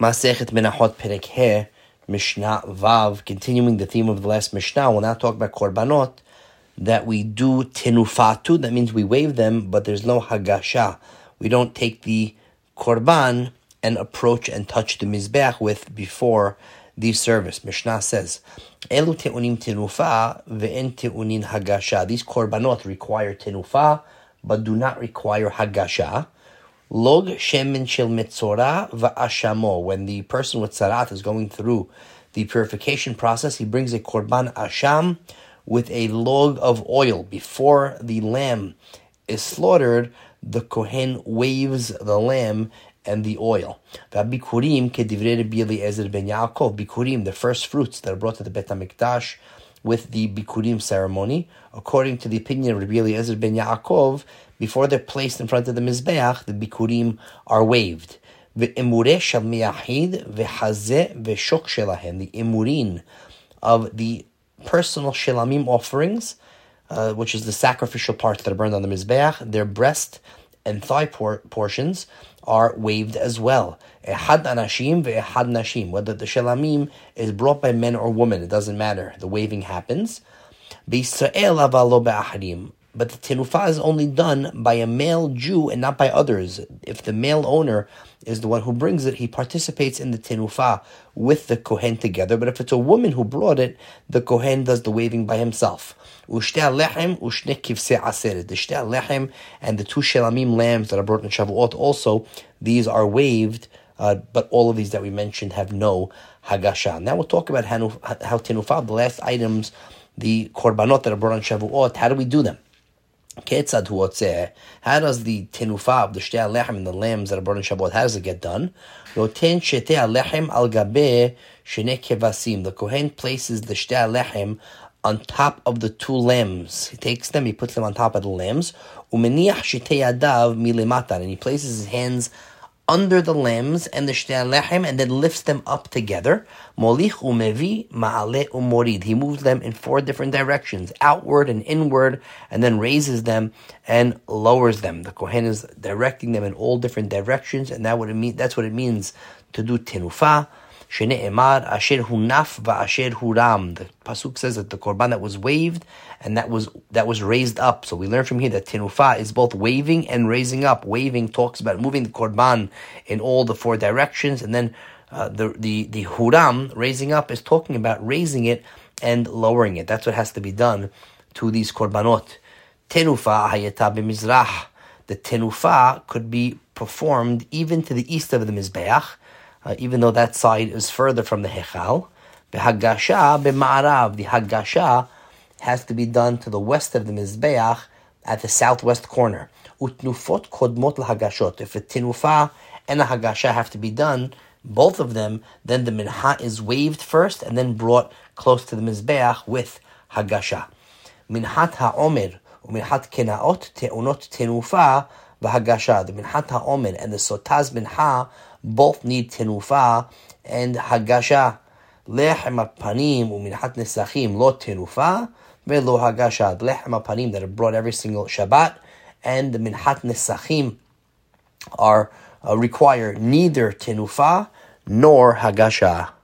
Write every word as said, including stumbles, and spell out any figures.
Masechet Menachot Perek He, Mishnah Vav, continuing the theme of the last Mishnah, we'll now talk about Korbanot, that we do Tenufatu, that means we wave them, but there's no Hagasha. We don't take the Korban and approach and touch the Mizbeach with before the service. Mishnah says, Elu Te'unim Tenufa ve'en Te'unin Hagasha. These Korbanot require Tenufa, but do not require Hagasha. Log shemen shel metzora va'ashamo. When the person with tzarat is going through the purification process, he brings a korban asham with a log of oil. Before the lamb is slaughtered, the kohen waves the lamb and the oil. Va'bikurim kedivrei Rabbi Eliezer ben Yaakov. Bikurim, the first fruits that are brought to the Bet HaMikdash with the bikurim ceremony, according to the opinion of Rabbi Eliezer ben Yaakov, before they're placed in front of the Mizbeach, the bikurim are waved. The imurin of the personal shelamim offerings, uh, which is the sacrificial parts that are burned on the Mizbeach, their breast and thigh por- portions are waved as well. Ehad anashim ve'ehad nashim. Whether the shelamim is brought by men or women, it doesn't matter. The waving happens. B'Yisrael avalo be'ahadim. But the tenufah is only done by a male Jew and not by others. If the male owner is the one who brings it, he participates in the tenufah with the kohen together. But if it's a woman who brought it, the kohen does the waving by himself. U'shtei lechem u'shnei kivsei aseret. The shtei lechem and the two shelamim lambs that are brought in Shavuot also, these are waved, uh, but all of these that we mentioned have no hagasha. Now we'll talk about how, how tenufah, the last items, the korbanot that are brought on Shavuot, how do we do them? How does the tenufah of the shtei lechem and the lambs that are brought in Shabbat, how does it get done? The kohen places the shtei lechem on top of the two lambs. He takes them, he puts them on top of the lambs, and he places his hands under the lambs and the shtei lechem, and then lifts them up together. Molich umevi ma'ale umorid. He moves them in four different directions, outward and inward, and then raises them and lowers them. The kohen is directing them in all different directions, and that what it mean, that's what it means to do tenufah. Shene'emar asher hunaf va'asher huram. The pasuk says that the korban that was waved and that was that was raised up. So we learn from here that tenufah is both waving and raising up. Waving talks about moving the korban in all the four directions, and then uh, the the the huram, raising up, is talking about raising it and lowering it. That's what has to be done to these korbanot. Tenufah hayeta b'mizrach. The tenufah could be performed even to the east of the mizbeach. Uh, even though that side is further from the Hechal. B'hagasha b'ma'arav. The hagasha has to be done to the west of the Mizbeach at the southwest corner. Utnufot kodmot l'hagashot. If a tinufah and a hagasha have to be done, both of them, then the mincha is waved first and then brought close to the Mizbeach with hagasha. Minchat ha'omer u'minchat kenaot te'unot tenufah v'hagasha. The minchat ha'omer and the sotaz mincha both need tenufah and hagasha. Lechem apanim u'minchat nesachim lo tenufah ve'lo hagasha. The lechem apanim that are brought every single Shabbat and the minchat nesachim are uh, require neither tenufah nor hagasha.